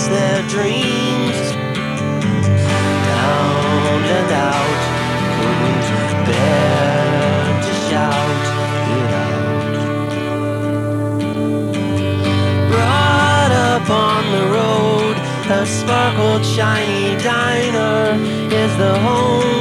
chase their dreams. Down and out, couldn't bear to shout it out. Brought up on the road, a sparkled shiny diner is the home